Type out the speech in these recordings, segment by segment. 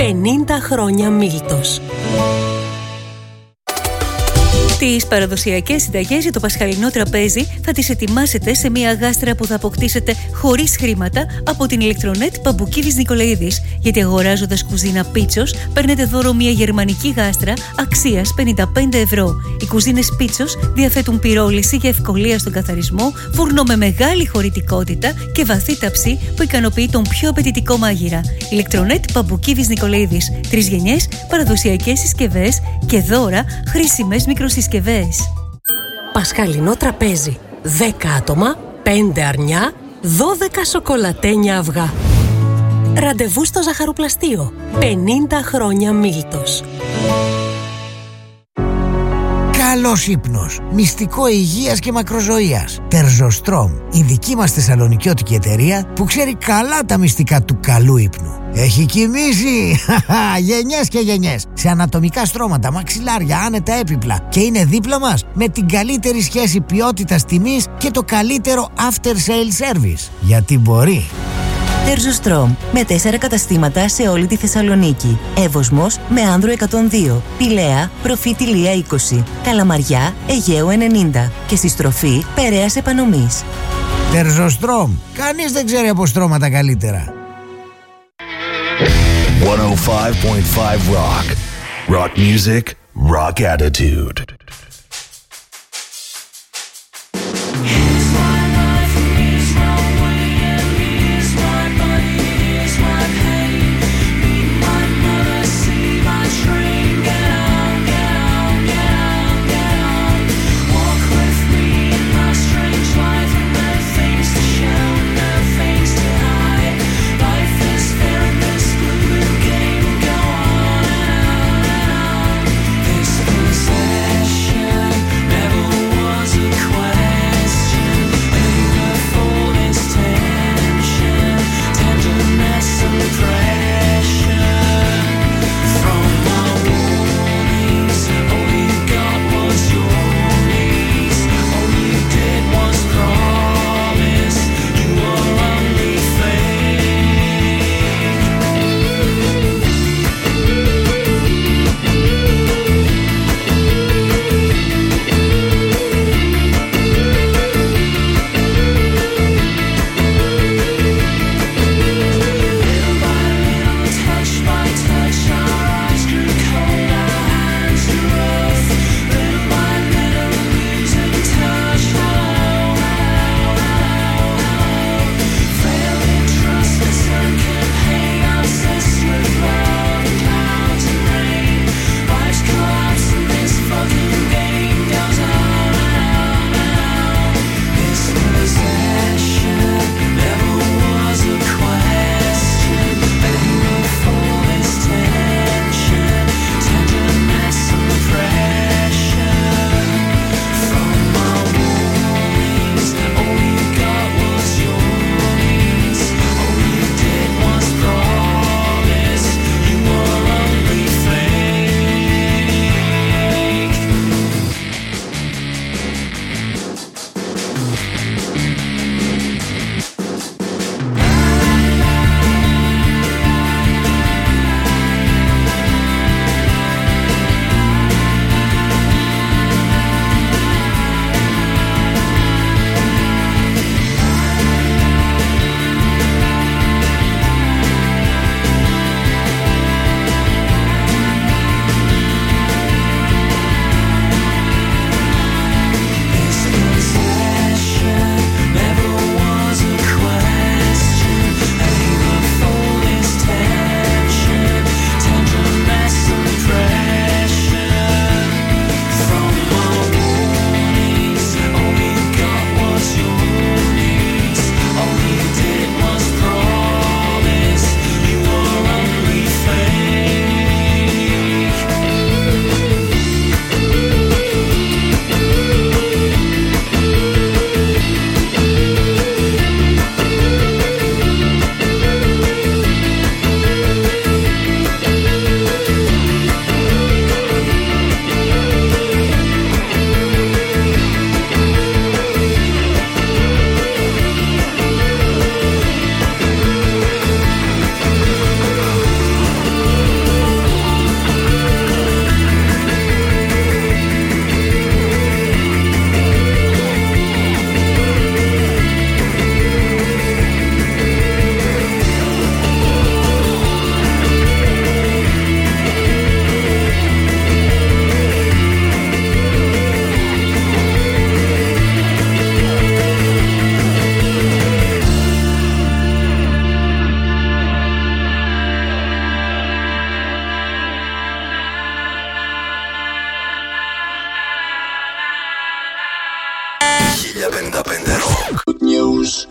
50 χρόνια Μίλτος. Τις παραδοσιακές συνταγές για το πασχαλινό τραπέζι θα τις ετοιμάσετε σε μια γάστρα που θα αποκτήσετε χωρίς χρήματα από την ηλεκτρονέτ Παμπουκίδης Νικολαίδης. Γιατί αγοράζοντας κουζίνα Πίτσος παίρνετε δώρο μια γερμανική γάστρα αξίας 55 ευρώ. Οι κουζίνες Πίτσος διαθέτουν πυρόληση για ευκολία στον καθαρισμό, φούρνο με μεγάλη χωρητικότητα και βαθύ ταψί που ικανοποιεί τον πιο απαιτητικό μάγειρα. Ηλεκτρονέτ Παμπουκίδης Νικολαίδης. 3 γενιές, παραδοσιακές συσκευές και δώρα, χρήσιμες μικροσυσκευές. Πασχαλινό τραπέζι. 10 άτομα, 5 αρνιά, 12 σοκολατένια αυγά. Ραντεβού στο ζαχαροπλαστείο. 50 χρόνια Μίλτος. Καλός ύπνος, μυστικό υγείας και μακροζωίας. Τερζοστρόμ, η δική μας θεσσαλονικιώτικη εταιρεία που ξέρει καλά τα μυστικά του καλού ύπνου. Έχει κοιμήσει γενιές και γενιές σε ανατομικά στρώματα, μαξιλάρια, άνετα έπιπλα και είναι δίπλα μας με την καλύτερη σχέση ποιότητας τιμής και το καλύτερο after sale service. Γιατί μπορεί. Τερζοστρόμ, με 4 καταστήματα σε όλη τη Θεσσαλονίκη. Εύωσμος με Άνδρο 102, Πηλαία, Προφήτη Λία 20, Καλαμαριά, Αιγαίου 90 και στη στροφή Περαίας Επανομής. Τερζοστρόμ, κανείς δεν ξέρει από στρώματα καλύτερα. 105.5 Rock. Rock music, rock attitude. This possession News.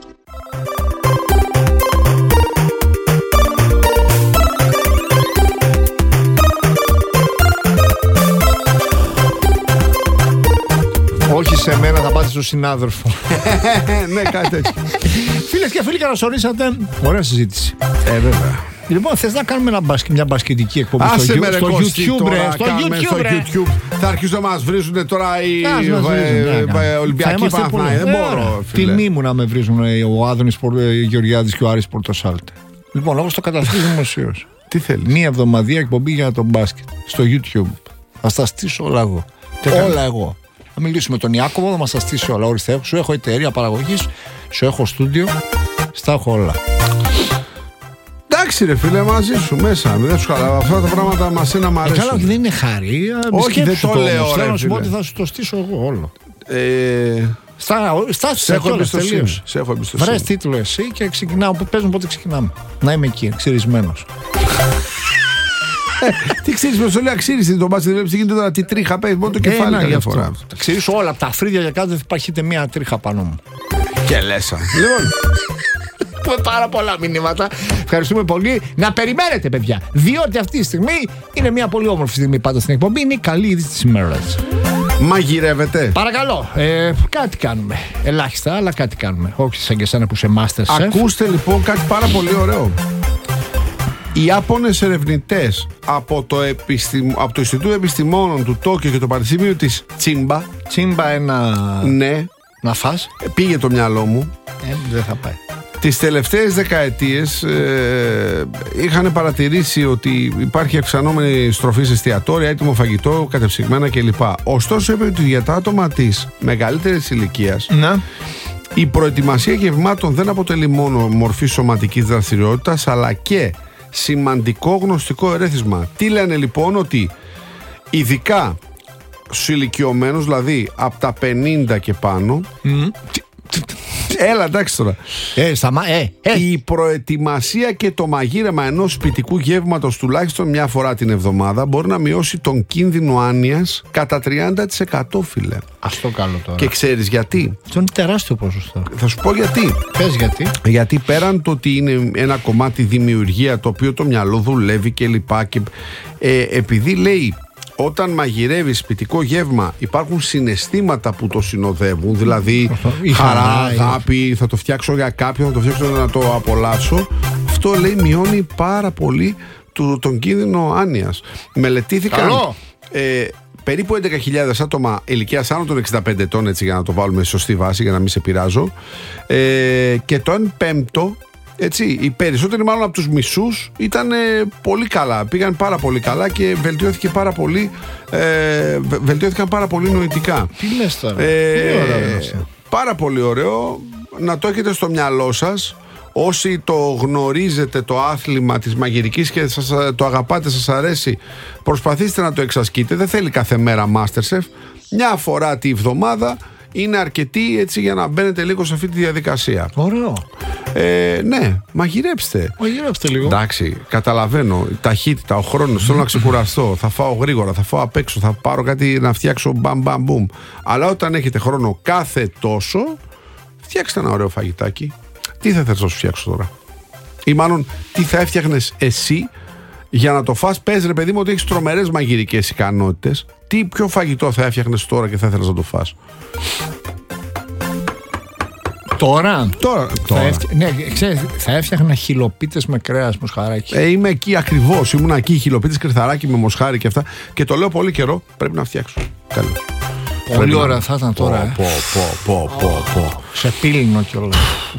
Όχι σε μένα, θα πάτε στον συνάδελφο. Ναι, κάτι τέτοιο. Φίλες και φίλοι, καλώς ορίσατε. Ωραία συζήτηση. Βέβαια. Λοιπόν, θες να κάνουμε μια μπασκετική εκπομπή στο YouTube, ρε. Στο YouTube. Θα αρχίσουν να μας βρίζουν τώρα οι Ολυμπιακοί Παναθηναϊκοί. Δεν μπορώ. Τιμή μου να με βρίζουν ο Άδωνης Γεωργιάδης και ο Άρης Πορτοσάλτε. Λοιπόν, όπως το καταθέτει δημοσίως. Τι θέλεις? Μία εβδομαδία εκπομπή για το μπάσκετ στο YouTube. Θα στα στήσω όλα εγώ. Όλα εγώ. Θα μιλήσουμε με τον Ιάκωβο, θα μας τα στήσει όλα. Ορίστε, σου έχω εταιρεία παραγωγής, σου έχω στούντιο, στα έχω όλα. Εντάξει ρε φίλε, μαζί σου μέσα. Δεν σου καλά. Αυτά τα πράγματα μας είναι να μ' αρέσουν. Καλά, όχι, δεν είναι χάρη. Όχι, δεν το λέω. Θέλω να σου πω ότι θα σου το στήσω εγώ όλο. Σε έχω εμπιστοσύνη. Βρες τίτλο εσύ και ξεκινάω. Παίζουν πότε ξεκινάμε. Να είμαι εκεί, ξυρισμένος. Τι ξέρεις με λέει αξίριστη το μπάσκετ, βλέπεις τι γίνεται τώρα, τι τρίχα παίζει, μόνο το κεφάλι καμιά φορά. Τα ξυρίσω όλα από τα φρύδια για κάτω, δεν υπάρχει ούτε μία τρίχα πάνω μου. Και λέσα. Λοιπόν, πάρα πολλά μηνύματα. Ευχαριστούμε πολύ. Να περιμένετε, παιδιά, διότι αυτή τη στιγμή είναι μια πολύ όμορφη στιγμή πάντα στην εκπομπή. Είναι η καλή είδηση της ημέρας. μαγειρεύετε? Παρακαλώ, κάτι κάνουμε. Ελάχιστα, αλλά κάτι κάνουμε. Όχι σαν και εσένα που είσαι master chef. Ακούστε λοιπόν κάτι πάρα πολύ ωραίο. Οι Ιάπωνες ερευνητές από το Ινστιτούτο Επιστημόνων του Τόκιο και το Πανεπιστήμιο της Τσίμπα. Τσίμπα Ναι. Να φας. Πήγε το μυαλό μου. Δεν θα πάει. Τις τελευταίες δεκαετίες είχαν παρατηρήσει ότι υπάρχει αυξανόμενη στροφή σε εστιατόρια, έτοιμο φαγητό, κατεψυγμένα κλπ. Ωστόσο είπε ότι για τα άτομα της μεγαλύτερης ηλικίας η προετοιμασία γευμάτων δεν αποτελεί μόνο μορφή σωματικής δραστηριότητας, αλλά και σημαντικό γνωστικό ερέθισμα. Τι λένε λοιπόν? Ότι ειδικά στους ηλικιωμένους, δηλαδή από τα 50 και πάνω, έλα εντάξει τώρα, η προετοιμασία και το μαγείρεμα ενός σπιτικού γεύματος τουλάχιστον μια φορά την εβδομάδα μπορεί να μειώσει τον κίνδυνο άνοιας κατά 30%, φίλε. Αυτό καλό τώρα. Και ξέρεις γιατί? Αυτό είναι τεράστιο ποσοστό. Θα σου πω γιατί. Πες γιατί. Γιατί πέραν το ότι είναι ένα κομμάτι δημιουργία το οποίο το μυαλό δουλεύει και λοιπά, και επειδή λέει όταν μαγειρεύεις σπιτικό γεύμα υπάρχουν συναισθήματα που το συνοδεύουν, δηλαδή χαρά, αγάπη, θα το φτιάξω για κάποιον, θα το φτιάξω να το απολαύσω. Αυτό λέει μειώνει πάρα πολύ τον κίνδυνο άνοιας. Μελετήθηκαν περίπου 11.000 άτομα ηλικίας άνω των 65 ετών, έτσι για να το βάλουμε σε σωστή βάση, για να μην σε πειράζω, και το 1/5, έτσι, οι περισσότεροι μάλλον από τους μισούς ήταν πολύ καλά, πήγαν πάρα πολύ καλά και βελτιώθηκαν πάρα πολύ νοητικά. Τι λες τώρα? Πάρα πολύ ωραίο, να το έχετε στο μυαλό σας. Όσοι το γνωρίζετε το άθλημα της μαγειρικής και το αγαπάτε, σας αρέσει, προσπαθήστε να το εξασκείτε. Δεν θέλει κάθε μέρα MasterChef. Μια φορά τη βδομάδα είναι αρκετή, έτσι, για να μπαίνετε λίγο σε αυτή τη διαδικασία. Ωραίο. Ναι, μαγειρέψτε. Μαγειρέψτε λίγο. Εντάξει, καταλαβαίνω. Η ταχύτητα, ο χρόνος, θέλω να ξεκουραστώ. Θα φάω γρήγορα, θα φάω απ' έξω, θα πάρω κάτι να φτιάξω μπαμ. Αλλά όταν έχετε χρόνο κάθε τόσο, φτιάξτε ένα ωραίο φαγητάκι. Τι θα θες να σου φτιάξω τώρα? Ή μάλλον τι θα έφτιαχνες εσύ για να το φας? Πες ρε παιδί μου ότι έχεις τρομερές μαγειρικές ικανότητες. Ποιο φαγητό θα έφτιαχνες τώρα και θα ήθελες να το φας? Τώρα. Ναι, ξέρεις, θα έφτιαχνα χιλοπίτες με κρέας μοσχαράκι. Είμαι εκεί ακριβώς. Ήμουν εκεί, χιλοπίτες κρυθαράκι με μοσχάρι και αυτά. Και το λέω πολύ καιρό. Πρέπει να φτιάξω. Καλώς. Πολύ ωραία θα ήταν τώρα. Σε πύληνο κιόλας.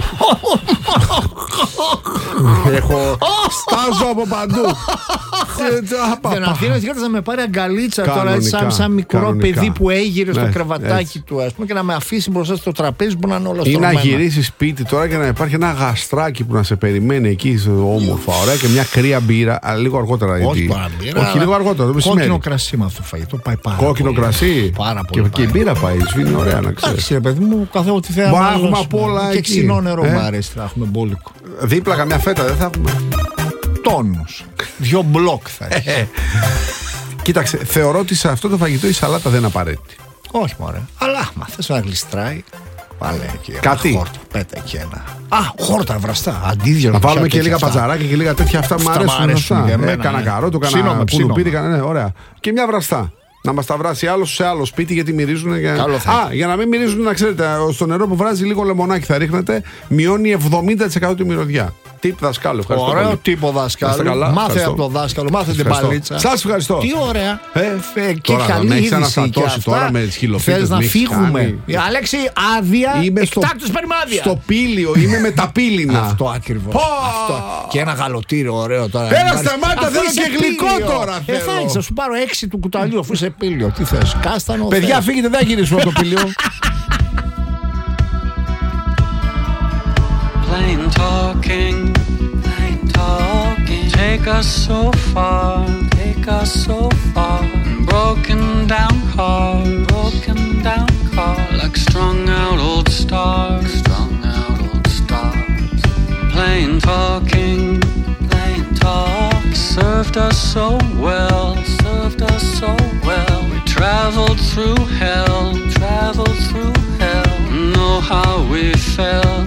Στάζω από παντού. Δεν αφήνω να με πάρει αγκαλίτσα τώρα, σαν μικρό παιδί που έγειρε στο κρεβατάκι του, ας πούμε, και να με αφήσει μπροστά στο τραπέζι που να είναι όλα στρωμένα. Ή να γυρίσει σπίτι τώρα και να υπάρχει ένα γαστράκι που να σε περιμένει εκεί όμορφα, ωραία, και μια κρύα μπύρα, αλλά λίγο αργότερα. Όχι λίγο αργότερα. Κόκκινο κρασί με αυτό το φαγητό πάει πάρα πολύ. Κόκκινο κρασί. Και η μπύρα πάει, σβήνει ωραία, να ξέρεις. Εντάξει, ρε παιδί μου, καθόλου τι θέλαμε. Έχουμε απ' όλα και ξινό νερό μου αρέσει, θα έχουμε μπόλικο. Δίπλα καμιά φέτα δεν θα έχουμε? Τόνους. 2 μπλοκ θα έχει. Κοίταξε, θεωρώ ότι σε αυτό το φαγητό η σαλάτα δεν είναι απαραίτητη. Όχι μωρέ. Αλλά θες να γλιστράει. Βάλε εκεί. Κάτι. Χόρτα. Πέτα εκεί ένα. Χόρτα βραστά. Αντίδυο. Να βάλουμε και λίγα πατζαράκια και λίγα τέτοια. Αυτά μου αρέσουν. Κάνα καρότο, κάνα πουλουπίδι. Ναι, ωραία. Και μια βραστά. Να μας τα βράσει άλλο σε άλλο σπίτι γιατί μυρίζουν. Για να μην μυρίζουν, να ξέρετε, στο νερό που βράζει λίγο λεμονάκι θα ρίχνετε, μειώνει 70% τη μυρωδιά. Τύπ δασκάλου. Ευχαριστώ. Ωραίο πολύ. τύπο δάσκαλο. Μάθε από το δάσκαλο, μάθε την παλίτσα. Σας ευχαριστώ. Τι ωραία. Και τώρα, καλή είδηση και αυτά. Τώρα με τις χιλοφίτες. Θες να φύγουμε. Αλέξη, άδεια. Εκτάκτως περιμένουμε. Στο πύλιο, είμαι με τα πύληνα. Αυτό ακριβώς. Και ένα γαλοτήριο ωραίο τώρα. Πέρα σταμάτα, θέλω και γλυκό τώρα. Θα σου πάρω 6 του κουταλιού αφού είσαι πύλιο. Τι θες, κάστανο. Παιδιά, φύγετε, δεν γυρίσουμε από το πύλιο. Plain talking, take us so far, broken down car, like strung out old stars, plain talking, served us so well, we traveled through hell, know how we felt,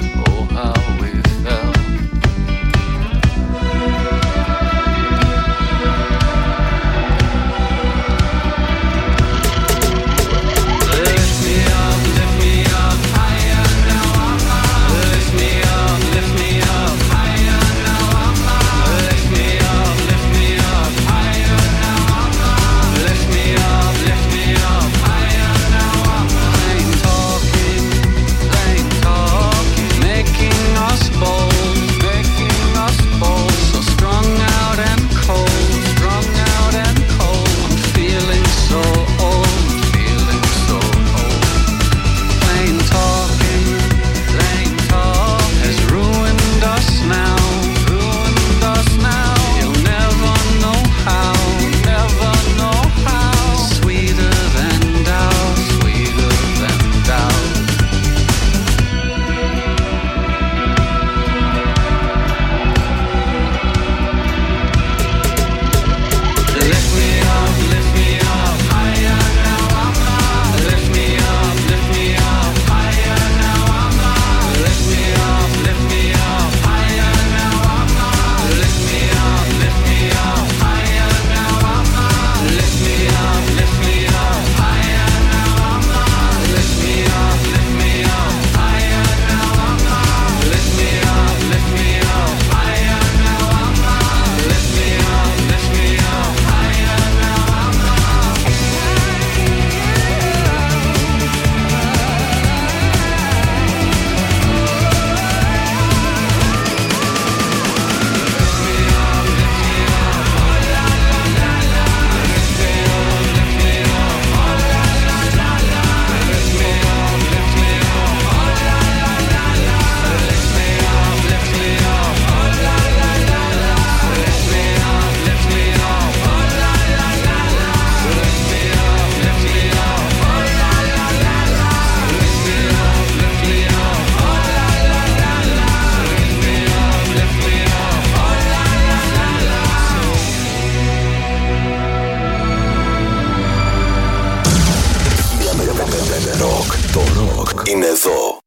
είναι εδώ.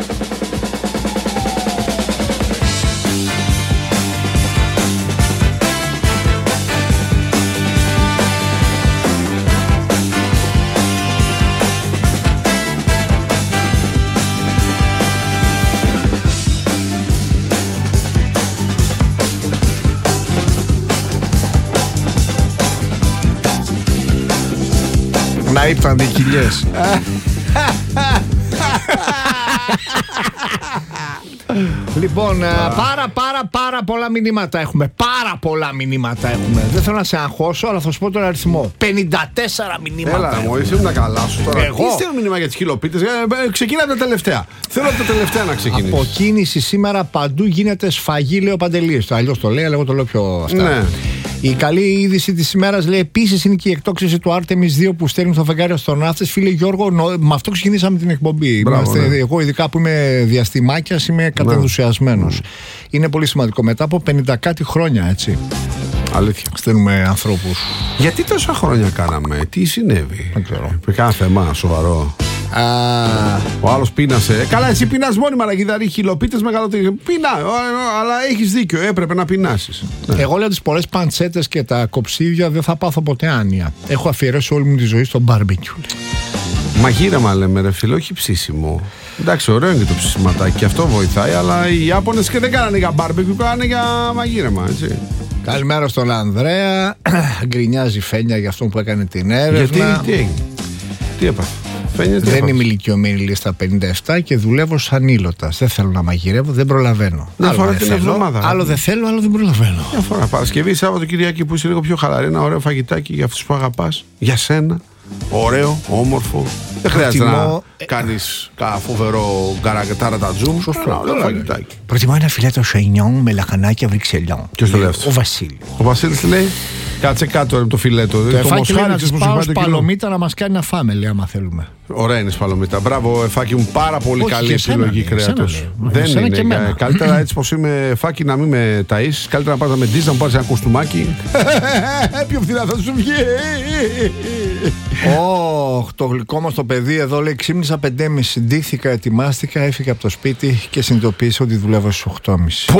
Να ήρθαν οι κοιλιές. Λοιπόν, πάρα πολλά μηνύματα έχουμε. Δεν θέλω να σε αγχώσω, αλλά θα σου πω τον αριθμό. 54 μηνύματα. Έλα, μου ήρθε να καλά σου τώρα. Εγώ. Τι στέλνω μήνυμα για τις χιλοπίτες. Ξεκινά τα τελευταία. Θέλω από τα τελευταία να ξεκινήσεις. Από κίνηση σήμερα παντού γίνεται σφαγή, λέει ο Παντελής. Αλλιώς το λέει, αλλά εγώ το λέω πιο αυτά. Ναι. Η καλή είδηση της ημέρας, λέει, επίσης είναι και η εκτόξευση του Artemis 2 που στέλνει στο φεγγάρι αστροναύτες. Φίλε Γιώργο, με αυτό ξεκινήσαμε την εκπομπή. Μπράβο, ναι. Εγώ, ειδικά που είμαι διαστημάκιας, είμαι κατενθουσιασμένος. Είναι πολύ σημαντικό. Μετά από 50 κάτι χρόνια, έτσι. Αλήθεια. Στέλνουμε ανθρώπους. Γιατί τόσα χρόνια κάναμε, τι συνέβη? Δεν ξέρω. Κάνα θέμα σοβαρό. Ο άλλος πείνασε. Καλά, εσύ πεινάς μόνιμα, Ραγιδάρη. Χιλοπίτες μεγαλύτεροι. Πεινά, αλλά έχεις δίκιο. Έπρεπε να πεινάσεις. Εγώ λέω τις πολλές παντσέτες και τα κοψίδια δεν θα πάθω ποτέ άνοια. Έχω αφιερώσει όλη μου τη ζωή στο μπάρμπεκιου. Μαγείρεμα λέμε, ρε φίλε, όχι ψήσιμο. Εντάξει, ωραίο είναι και το ψησιματάκι, αυτό βοηθάει, αλλά οι Ιάπωνες και δεν κάνανε για μπάρμπεκιου, κάνανε για μαγείρεμα, έτσι. Καλημέρα στον Ανδρέα. Γκρινιάζει Φένια για αυτό που έκανε την έρευνα. Γιατί, τι έπαθε? Δεν είμαι ηλικιωμένη, λέει, στα 57 και δουλεύω σαν ήλωτας. Δεν θέλω να μαγειρεύω, δεν προλαβαίνω. Μια φορά την εβδομάδα. Άλλο δεν θέλω, άλλο δεν προλαβαίνω. Μια φορά Παρασκευή, Σάββατο, Κυριακή που είσαι λίγο πιο χαλαρή, ένα ωραίο φαγητάκι για αυτούς που αγαπάς, για σένα. Ωραίο, όμορφο. Δεν χρειάζεται να κάνεις κανένα φοβερό γκαρατατζούμ. Σωστό. Προτιμώ ένα φιλέτο σεϊνιόν με λαχανάκια Βρυξελιών. Ποιος το λέει αυτό? Ο Βασίλης. Ο Βασίλης τι λέει? Κάτσε κάτω το φιλέτο. Το Εφάκι λέει να της πάω σπαλομίτα να μας κάνει να φάμε, λέει, άμα θέλουμε. Ωραία είναι σπαλομίτα. Μπράβο, Εφάκι μου, πάρα πολύ καλή επιλογή κρέατος. Δεν είναι. Καλύτερα έτσι πως είμαι, Εφάκι, να μην με ταΐσεις. Καλύτερα να πας να με ντύσεις, να μου πάρεις ένα κοστούμάκι. Πιο φθηνά θα σου βγει. Το γλυκό μας το παιδί εδώ λέει: ξύπνησα 5:30, ντύθηκα, ετοιμάστηκα, έφυγα από το σπίτι και συνειδητοποίησα ότι δουλεύω στις 8:30.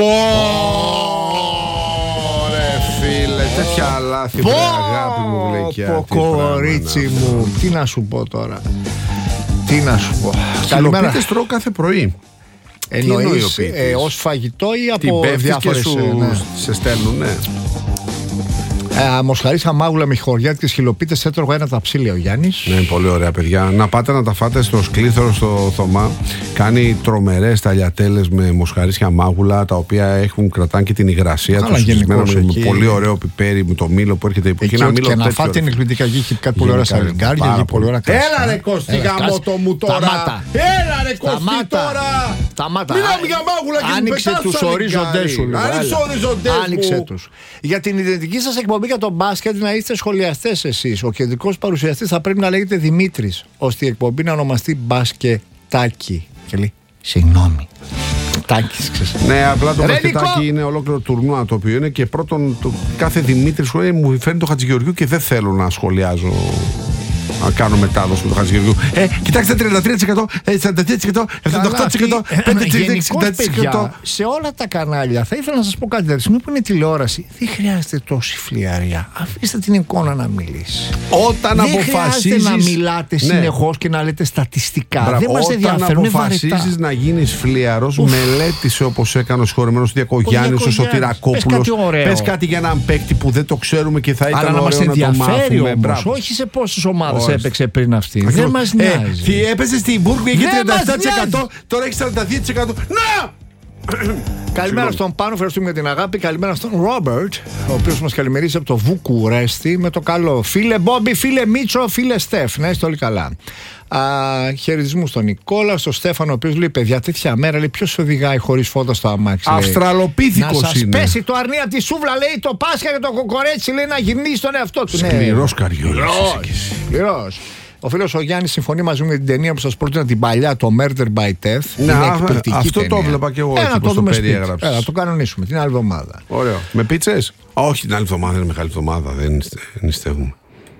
Τέτοια λάθη, αγάπη μου, γλυκιά. Κορίτσι μου, τι να σου πω τώρα. Τι να σου πω. Χιλοπίτες τρώω κάθε πρωί. Εννοείς ως φαγητό ή από διάφορες? Σε στέλνουν, ναι. Μοσχαρίσια μάγουλα με χωριάτικες χιλοπίτες έτρωγα ένα τα ψήλια ο Γιάννης. Ναι, πολύ ωραία, παιδιά. Να πάτε να τα φάτε στο Σκλήθωρο στο Θωμά. Κάνει τρομερές ταλιατέλες με μοσχαρίσια μάγουλα, τα οποία κρατάνε και την υγρασία τους. Με πολύ ωραίο πιπέρι, με το μήλο που έρχεται εκεί. Και να φάτε την εκπληκτικά γη, έχει κάτι πολύ ωραία σαλιγκάρια, πολύ ωραία κρασιά. Έλα ρε Κώστη, γαμώ το μου τώρα. Έλα ρε Κώστη τώρα. Μιλάμε για μάγουλα και άνοιξε τους ορίζοντές σου. Άνοιξε τους. Για την ιδρυτική σας εκπομπή για τον μπάσκετ να είστε σχολιαστές εσείς. Ο κεντρικός παρουσιαστής θα πρέπει να λέγεται Δημήτρης, ώστε η εκπομπή να ονομαστεί μπασκετάκι. Και λέει συγγνώμη. Τάκης, ναι, απλά το μπασκετάκι είναι ολόκληρο τουρνουά το οποίο είναι και πρώτον κάθε Δημήτρης μου φέρνει το Χατζηγεωργιού και δεν θέλω να σχολιάζω. Να κάνω μετάδοση με το Χατζηγεωργιού. Κοιτάξτε, 33%, 43%, 78%, 5%. Σε όλα τα κανάλια θα ήθελα να σας πω κάτι τέτοιο. Στιγμή που είναι τηλεόραση, δεν χρειάζεται τόση φλιαριά. Αφήστε την εικόνα να μιλήσει. Όταν αποφασίζεις. Δεν χρειάζεται να μιλάτε συνεχώς και να λέτε στατιστικά. Δεν μας ενδιαφέρουν. Όταν αποφασίζεις να γίνεις φλιαρός, μελέτησε όπως έκανε ο συγχωρεμένος Διακογιάννης, ο Σωτηρακόπουλος. Πες κάτι για έναν παίκτη που δεν το ξέρουμε και θα ήταν ωραίο να το μάθουμε. Όχι σε πόσες ομάδες έπαιξε πριν αυτή. Δεν μας νοιάζει. Έπαιζε στην Μπούργου, είχε 37%, τώρα έχει 42%. Να! Καλημέρα στον Πάνο, ευχαριστούμε για την αγάπη. Καλημέρα στον Ρόμπερτ, ο οποίος μας καλημερίζει από το Βουκουρέστι με το καλό. Φίλε Μπόμπι, φίλε Μίτσο, φίλε Στεφ. Να είστε όλοι καλά. Χαιρετισμού στον Νικόλα, στον Στέφανο, ο οποίος λέει: παιδιά, τέτοια μέρα λέει, ποιος οδηγάει χωρίς φώτα στο αμάξι. Αυστραλοπίθηκος είναι. Να σας πέσει το αρνί από τη σούβλα, λέει, το Πάσχα και το κοκορέτσι, λέει, να γυρνήσει τον εαυτό του. Σκληρός καριόλης. Σκληρός. Ο φίλος ο Γιάννης συμφωνεί μαζί με την ταινία που σας πρότεινα την παλιά, το Murder by Death. Ναι, αυτό το έβλεπα και εγώ. Να το περιέγραψα. Να το κανονίσουμε την άλλη εβδομάδα. Ωραίο. Με πίτσες? Όχι, την άλλη εβδομάδα είναι μεγάλη εβδομάδα. Δεν νηστεύουμε.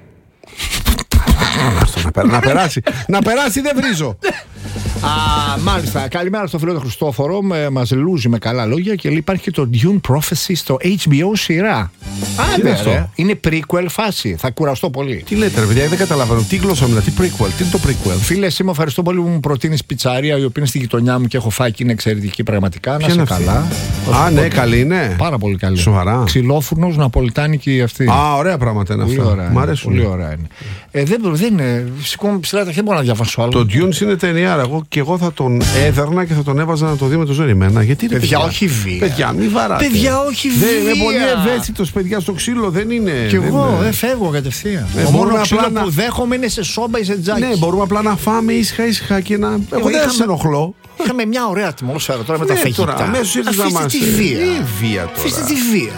Να περάσει, δεν βρίζω. Μάλιστα. Καλημέρα στο φίλο του Χριστόφορο. Μας λούζει με καλά λόγια και λέει: υπάρχει και το Dune Prophecy στο HBO σειρά. Είναι prequel φάση. Θα κουραστώ πολύ. Τι λέτε, ρε παιδιά, δεν καταλαβαίνω. Τι γλώσσα μιλά, τι prequel, τι είναι το prequel? Φίλε, Σίμω, ευχαριστώ πολύ που μου προτείνεις πιτσαρία, η οποία είναι στη γειτονιά μου και έχω φάει και είναι εξαιρετική πραγματικά. Να είσαι καλά. Ναι, καλή είναι. Πάρα πολύ καλή. Σοβαρά. Ξυλόφουρνος, ναπολιτάνικη αυτή. Ωραία πράγματα είναι αυτά. Μ' αρέσουν. Πολύ ωραία είναι. Δεν είναι. Σηκώνω ψηλά τα χέρια, μπορώ να διαβάσω άλλο. Το Dune είναι ταινιάρα. Και εγώ θα τον έδερνα και θα τον έβαζα να το δει με το ζόρι εμένα. Γιατί είναι παιδιά, όχι βία. Παιδιά, μην βαράτε. Παιδιά, όχι βία. Είναι πολύ ευαίσθητος, παιδιά, στο ξύλο δεν είναι. Κι εγώ δεν φεύγω κατευθείαν. Μόνο ξύλο που δέχομαι είναι σε σόμπα ή σε τζάκι. Ναι, μπορούμε απλά να φάμε ήσυχα και να. Εγώ δεν σε ενοχλώ. Είχαμε μια ωραία ατμόσφαιρα τώρα με τα φαγητά. Αφήστε τη βία. Τι βία τώρα. Αφήστε τη βία.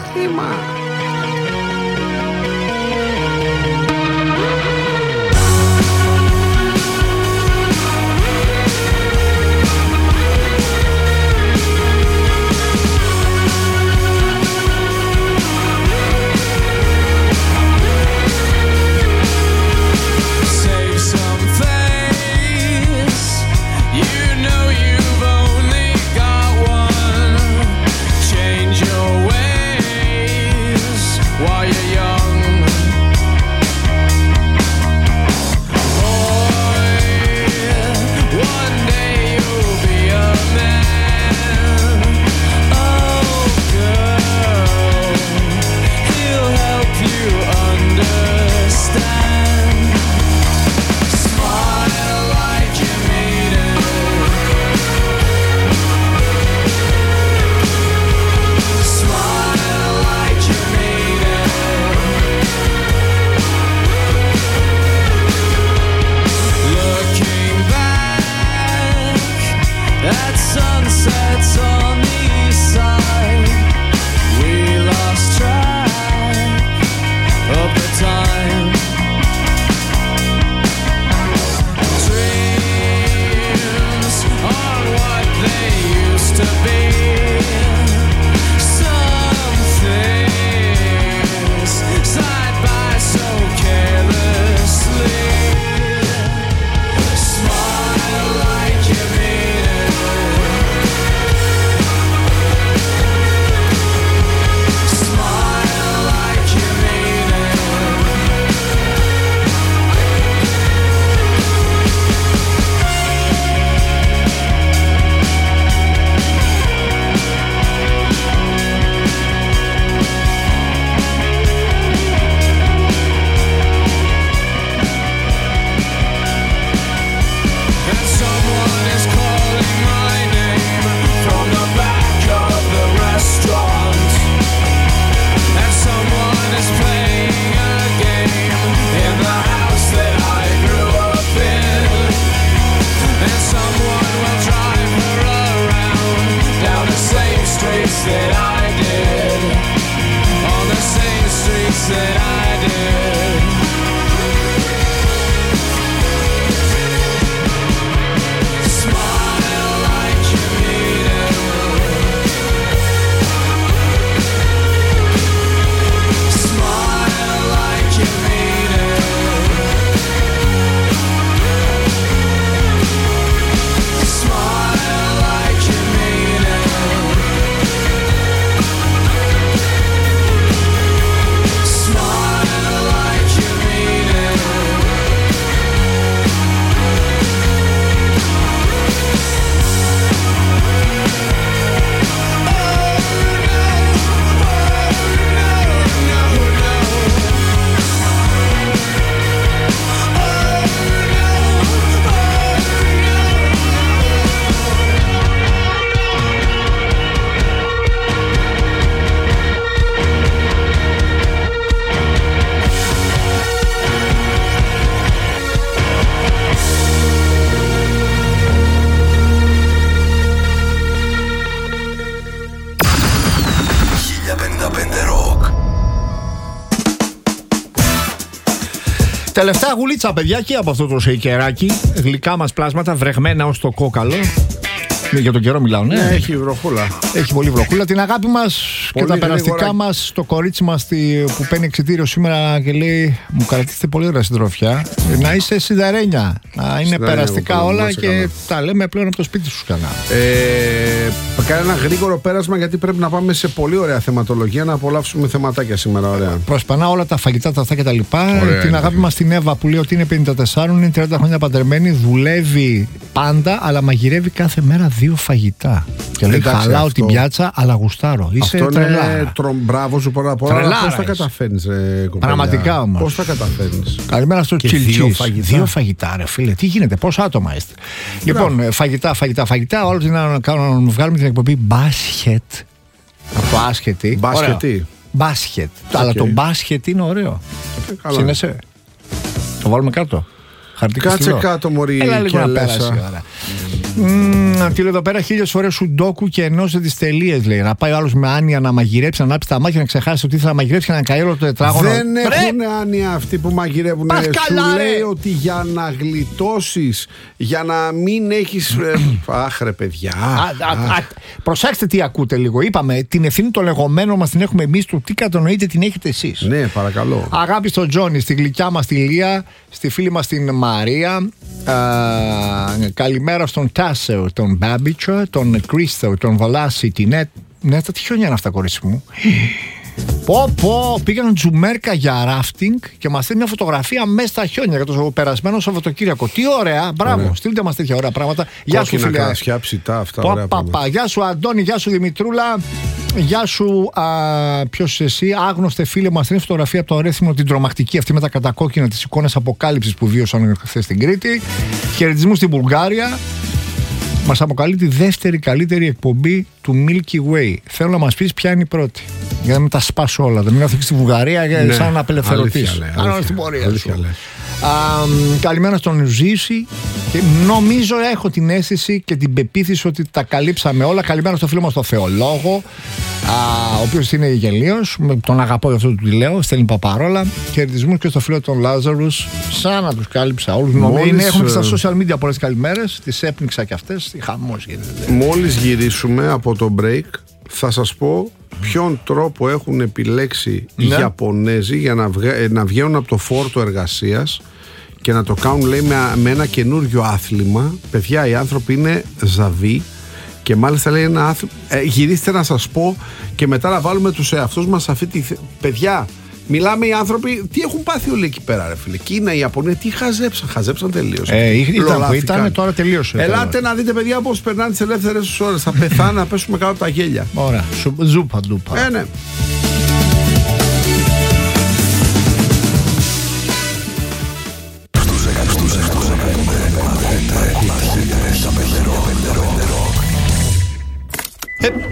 did. Smile like you mean it. Smile like you mean it. Smile like you mean it. Smile like you mean it. Τελευταία γουλίτσα, παιδιά, και από αυτό το σεϊκεράκι. Γλυκά μας πλάσματα, βρεγμένα ως το κόκαλο. Για τον καιρό μιλάω, ναι. Έχει βροχούλα. Έχει πολύ βροχούλα. Την αγάπη μας και τα περαστικά γρήγορα. μας στο κορίτσι μας που παίρνει εξιτήριο σήμερα και λέει: μου κρατήσετε πολύ ωραία συντροφιά. Να είσαι σιδερένια. Να είναι περαστικά όλα και τα λέμε πλέον από το σπίτι σου καλά. Κάνε ένα γρήγορο πέρασμα γιατί πρέπει να πάμε σε πολύ ωραία θεματολογία να απολαύσουμε θεματάκια σήμερα. Ωραία. Προσπανά όλα τα φαγητά, τα αυτά και τα λοιπά. Την αγάπη μας την Εύα που λέει ότι είναι 54, είναι 30 χρόνια παντρεμένη, δουλεύει πάντα, αλλά μαγειρεύει κάθε μέρα 2 φαγητά. Και λέει: χαλάω την πιάτσα, αλλά γουστάρω. Είσαι τρελά. Μπράβο σου πολλά πολλά. Πώς τα καταφέρνεις, πραγματικά όμως. Πώς τα καταφέρνεις. Καλημέρα στο Τσιλτσί. 2 φαγητά, ρε φίλε. Τι γίνεται, πόσα άτομα είστε. Λοιπόν, φαγητά. Όλο την ώρα να βγάλουμε την εκπομπή μπάσκετ. Από άσχετη. Μπάσκετ. Αλλά το μπάσκετ είναι ωραίο. Σύνεσαι. Το βάλουμε κάτω. Κάτσε κάτω, μωρή. Έλα λίγο να πέρασε η ώρα. Τι λέει εδώ πέρα, 1000 φορές σουντόκου και ενώσε τις τελείες, λέει. Να πάει ο άλλος με άνοια να μαγειρέψει, να ανάψει τα μάτια, να ξεχάσει ότι θα μαγειρέψει και να καεί όλο το τετράγωνο. Δεν έχουν άνοια αυτοί που μαγειρεύουν. Σου λέει ότι για να γλιτώσεις, για να μην έχεις. Αχ, ρε παιδιά. Προσέξτε τι ακούτε λίγο. Είπαμε, την ευθύνη των λεγόμενων μας την έχουμε εμείς, του τι κατανοείτε την έχετε εσείς. Ναι, παρακαλώ. Αγάπη στον Τζόνι, στη γλυκιά μας τη Λία, στη φίλη μας την Μαρία. Καλημέρα στον Τάσεο, τον Μπάμπιτσα, τον Κρίστο, τον Βαλάση, την Νέτα. Τι χιόνια είναι αυτά, κορίτσι μου. Πήγαν τζουμέρκα για ράφτινγκ και μας στέλνει μια φωτογραφία μέσα στα χιόνια για το περασμένο Σαββατοκύριακο. Τι ωραία, μπράβο. Ωραία. Στείλτε μας τέτοια ωραία πράγματα. Γεια σου, φίλε. Κρασιά, ψητά, αυτά ωραία πράγματα. Γεια σου, Αντώνη, γεια σου, Δημητρούλα. Γεια σου, ποιος είσαι εσύ, άγνωστε φίλε μας. Είναι φωτογραφία από το Ρέθυμνο, την τρομακτική αυτή με τα κατακόκκινα της εικόνας αποκάλυψης που βίωσαν χθες στην Κρήτη. Χαιρετισμού στην Βουλγάρια. Μας αποκαλεί τη δεύτερη καλύτερη εκπομπή του Milky Way. Θέλω να μας πεις ποια είναι η πρώτη. Για να μην τα σπάσω όλα. Δεν έρθει στη Βουλγαρία για σαν απελευθερωτής. Κάνω στην πορεία σου. Καλημέρα στον Ζήση. Νομίζω έχω την αίσθηση και την πεποίθηση ότι τα καλύψαμε όλα. Καλημέρα στο φίλο μας τον Θεολόγο, ο οποίος είναι γελίος. Τον αγαπώ για αυτό που του λέω. Στέλνει παπαρόλα. Χαιρετισμούς και στο φίλο των Λάζαρους. Σαν να τους κάλυψα όλους. Έχουμε και στα social media πολλές καλημέρες. Τις έπνιξα και αυτές. Χαμός γίνεται. Μόλις γυρίσουμε από το break, θα σας πω ποιον τρόπο έχουν επιλέξει οι Ιαπωνέζοι για να βγαίνουν από το φόρτο εργασίας και να το κάνουν, λέει, με ένα καινούριο άθλημα. Παιδιά, οι άνθρωποι είναι ζαβοί και μάλιστα λέει ένα άθλημα. Γυρίστε να σας πω και μετά να βάλουμε τους εαυτούς μας σε αυτή τη. Παιδιά, μιλάμε οι άνθρωποι, τι έχουν πάθει όλοι εκεί πέρα, ρε φίλε. Κίνα, η Ιαπωνία, τι χαζέψαν τελείως. Ήταν τώρα τελείωσε. Ελάτε να δείτε, παιδιά, πώς περνάνε τις ελεύθερες τους ώρες. Θα πεθάνε να πέσουμε κάτω από τα γέλια. Ωραία. Ζούπα, ντούπα. Ναι.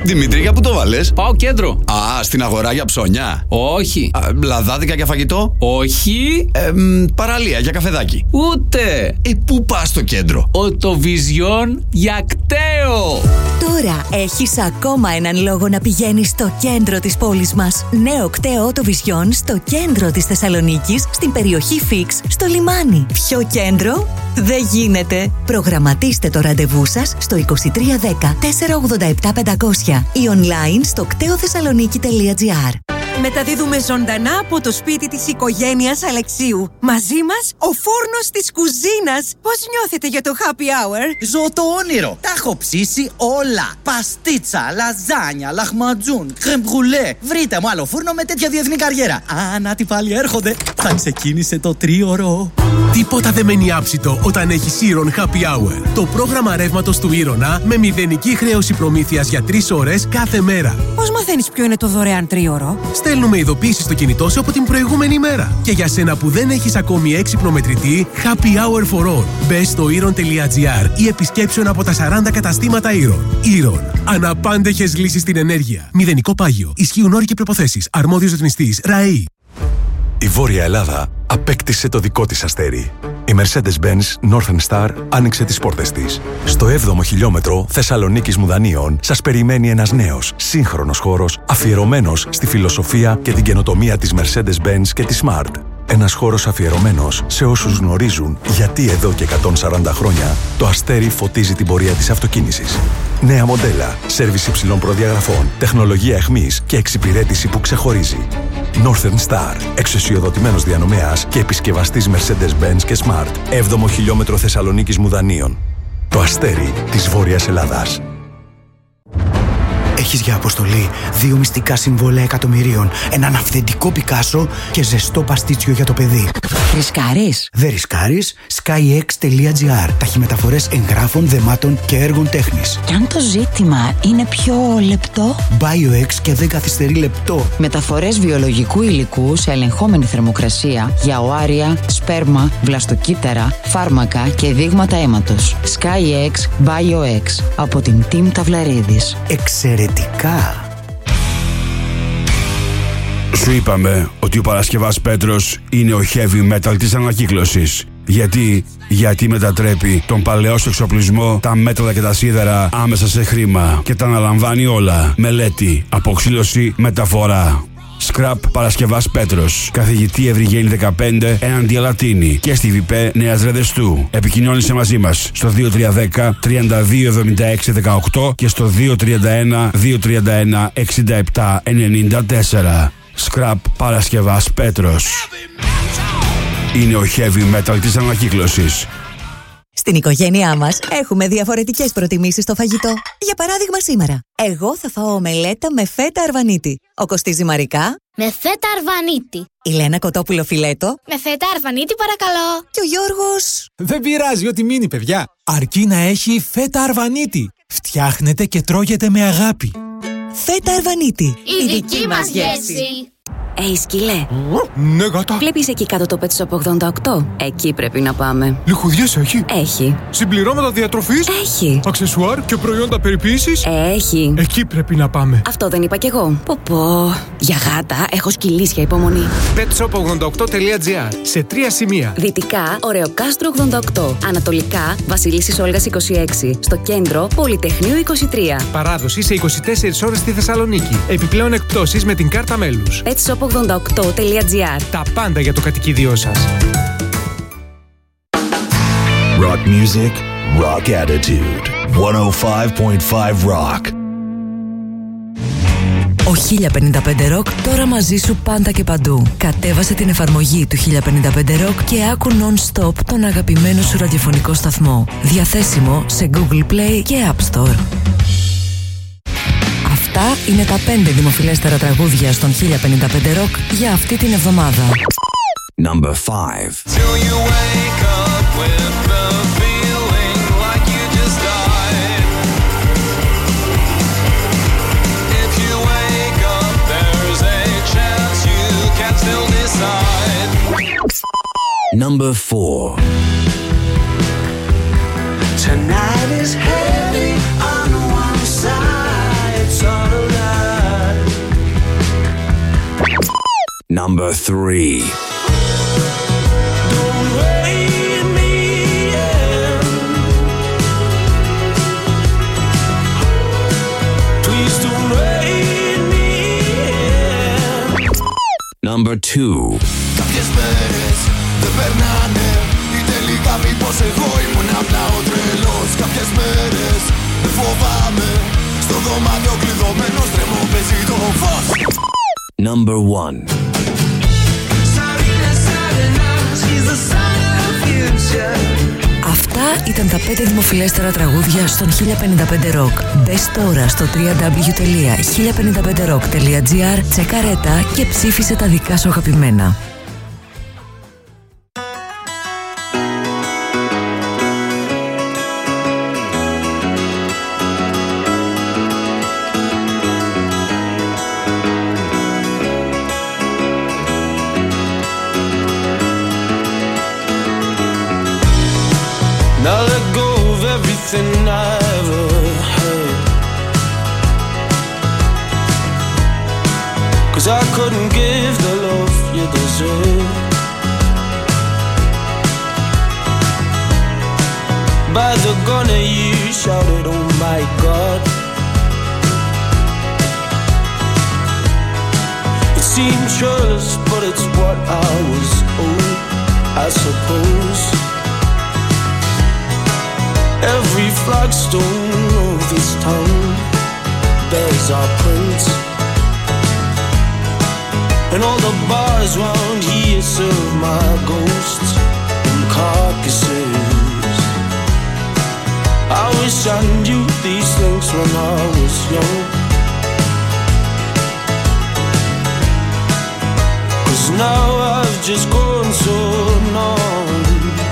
Δημήτρη, για πού το βάλες? Πάω κέντρο. Α, στην αγορά για ψώνια. Όχι. Λαδάδικα για φαγητό. Όχι. Παραλία για καφεδάκι. Ούτε. Πού πας στο κέντρο? Οτοβιζιόν για κταίο. Τώρα έχεις ακόμα έναν λόγο να πηγαίνεις στο κέντρο της πόλης μας. Νέο κταίο Οτοβιζιόν στο κέντρο της Θεσσαλονίκης, στην περιοχή Φίξ, στο λιμάνι. Πιο κέντρο δεν γίνεται. Προγραμματίστε το ραντεβού σας στο 2310 487 500 ή online στο κτεοθεσσαλονίκη.gr. Μεταδίδουμε ζωντανά από το σπίτι της οικογένειας Αλεξίου. Μαζί μας ο φούρνος της κουζίνας. Πώς νιώθετε για το happy hour? Ζω το όνειρο. Τα έχω ψήσει όλα. Παστίτσα, λαζάνια, λαχματζούν, κρεμ μπρουλέ. Βρείτε μου άλλο φούρνο με τέτοια διεθνή καριέρα. Να τι πάλι έρχονται. Θα ξεκίνησε το τρίωρο. Τίποτα δεν μένει άψητο όταν έχει Iron Happy Hour. Το πρόγραμμα ρεύματος του Ήρωνα με μηδενική χρέωση προμήθειας για 3 ώρες κάθε μέρα. Πώς μαθαίνεις ποιο είναι το δωρεάν τρίωρο? Στέλνουμε ειδοποίηση στο κινητό σου από την προηγούμενη μέρα. Και για σένα που δεν έχεις ακόμη έξυπνο μετρητή, Happy Hour for all. Μπες στο iron.gr ή επισκέψου ένα από τα 40 καταστήματα Iron. Iron. Αναπάντεχες λύσεις στην ενέργεια. Μηδενικό πάγιο. Ισχύουν όροι και προϋποθέσεις. Αρμόδιος ρυθμιστής ΡΑΗ. Η Βόρεια Ελλάδα απέκτησε το δικό της αστέρι. Η Mercedes-Benz Northern Star άνοιξε τις πόρτες της. Στο 7ο χιλιόμετρο Θεσσαλονίκης Μουδανίων σας περιμένει ένας νέος, σύγχρονος χώρος αφιερωμένος στη φιλοσοφία και την καινοτομία της Mercedes-Benz και της Smart. Ένας χώρος αφιερωμένος σε όσους γνωρίζουν γιατί εδώ και 140 χρόνια το αστέρι φωτίζει την πορεία της αυτοκίνησης. Νέα μοντέλα, σέρβις υψηλών προδιαγραφών, τεχνολογία εχμής και εξυπηρέτηση που ξεχωρίζει. Northern Star, εξουσιοδοτημένος διανομέας και επισκευαστής Mercedes-Benz και Smart. 7ο χιλιόμετρο Θεσσαλονίκης Μουδανίων. Το αστέρι της Βόρειας Ελλάδας. Έχεις για αποστολή 2 μυστικά συμβόλαια εκατομμυρίων, έναν αυθεντικό Πικάσο και ζεστό παστίτσιο για το παιδί. Ρισκάρεις? Δεν ρισκάρεις. skyx.gr. Ταχυμεταφορές εγγράφων, δεμάτων και έργων τέχνης. Κι αν το ζήτημα είναι πιο λεπτό? BioX και δεν καθυστερεί λεπτό. Μεταφορές βιολογικού υλικού σε ελεγχόμενη θερμοκρασία για οάρια, σπέρμα, βλαστοκύτταρα, φάρμακα και δείγματα αίματος. SkyX BioX από την Team Ταυλαρίδης. Εξαιρετικά! Σου είπαμε ότι ο Παρασκευάς Πέτρος είναι ο heavy metal της ανακύκλωσης. Γιατί μετατρέπει τον παλαιό σου εξοπλισμό, τα μέταλλα και τα σίδερα άμεσα σε χρήμα και τα αναλαμβάνει όλα. Μελέτη, αποξήλωση, μεταφορά. Scrap Παρασκευάς Πέτρος. Καθηγητή Ευρυγένη 15 έναντι Αλατίνη και στη ΒΠ Νέας Ρεδεστού. Επικοινώνησε μαζί μας στο 2310 3276 18 και στο 231 231 67 94. Scrap Παρασκευάς Πέτρος. Είναι ο heavy metal της ανακύκλωσης. Στην οικογένειά μας έχουμε διαφορετικές προτιμήσεις στο φαγητό. Για παράδειγμα σήμερα, εγώ θα φάω ομελέτα με φέτα αρβανίτη. Ο Κωστής Ζυμαρικά με φέτα αρβανίτη. Η Λένα Κοτόπουλο φιλέτο με φέτα αρβανίτη παρακαλώ. Και ο Γιώργος... Δεν πειράζει, ό,τι μείνει παιδιά. Αρκεί να έχει φέτα αρβανίτη. Φτιάχνετε και τρώγετε με αγάπη. Φέτα αρβανίτη. Η δική μας γεύση. Σκυλέ. Ναι, γάτα. Βλέπεις εκεί κάτω το Pet Shop 88? Εκεί πρέπει να πάμε. Λιχουδιές έχει? Έχει. Συμπληρώματα διατροφής? Έχει. Αξεσουάρ και προϊόντα περιποίησης? Έχει. Εκεί πρέπει να πάμε. Αυτό δεν είπα κι εγώ. Πω. Για γάτα έχω σκυλίσια υπομονή. petshop88.gr. Σε 3 σημεία. Δυτικά, Ωρεοκάστρο 88. Ανατολικά, Βασιλίσσης Όλγας 26. Στο κέντρο, Πολυτεχνείου 23. Παράδοση σε 24 ώρες στη Θεσσαλονίκη. Επιπλέον εκπτώσεις με την κάρτα μέλους. petshop88.gr. Τα πάντα για το κατοικίδιό σας. Rock music, rock attitude. 105.5 Rock. Ο 1055 Rock τώρα μαζί σου πάντα και παντού. Κατέβασε την εφαρμογή του 1055 Rock και άκου non-stop τον αγαπημένο σου ραδιοφωνικό σταθμό. Διαθέσιμο σε Google Play και App Store. Αυτά είναι τα 5 δημοφιλέστερα τραγούδια στον 1055 Rock για αυτή την εβδομάδα. Number 5. Till you wake up with the feeling like you just died. If you wake up, there's a chance you can still decide. Number 4. Tonight is heavy on one side. It's all Number 3. Number 2. Κάποιες μέρες δεν περνάνε ή τελικά μήπως εγώ ήμουν απλά ο τρελός. Κάποιες μέρες δεν φοβάμαι, στο δωμάτιο κλειδωμένος τρέμω παίζει το φως. Number 1. Αυτά ήταν τα 5 δημοφιλέστερα τραγούδια στον 1055 Rock. Μπες τώρα στο www.1055rock.gr, τσεκάρε τα και ψήφισε τα δικά σου αγαπημένα. Now let go of everything I ever heard, 'cause I couldn't give the love you deserve. By the gunner you shouted, oh my God. It seemed churlish, but it's what I was owed, I suppose. Every flagstone of this town bears our prints, and all the bars round here serve my ghosts and carcasses. I wish I knew these things when I was young, 'cause now I've just grown so numb.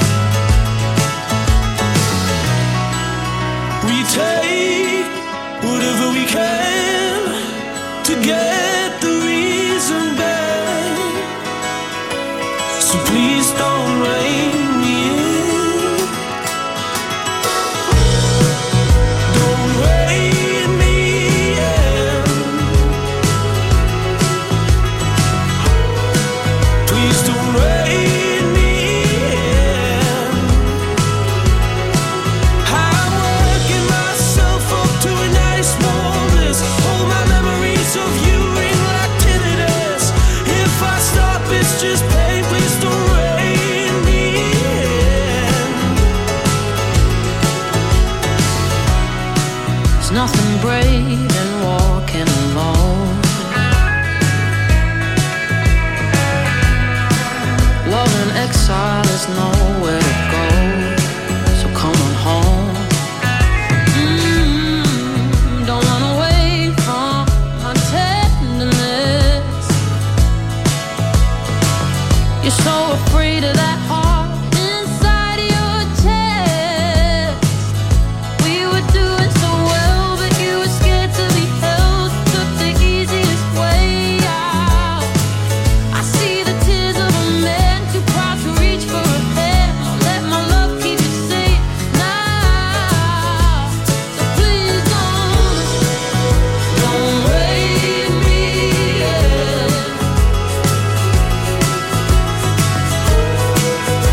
We take whatever we can to get the reason back, so please don't rein me in. Don't rein me in. Please don't rein me in. I'm working myself up to a nice warm bliss. All my memories of you ring like tinnitus. If I stop, it's just pain. Please don't rein me in. There's nothing brave in walking alone. Love in exile is nowhere to go, so come on home. Don't run away from my tenderness. You're so afraid of that heart inside your chest. We were doing so well, but you were scared to be held. Took the easiest way out. I see the tears of a man too proud to reach for a hand. I'll let my love keep you safe now. So please don't rein me in.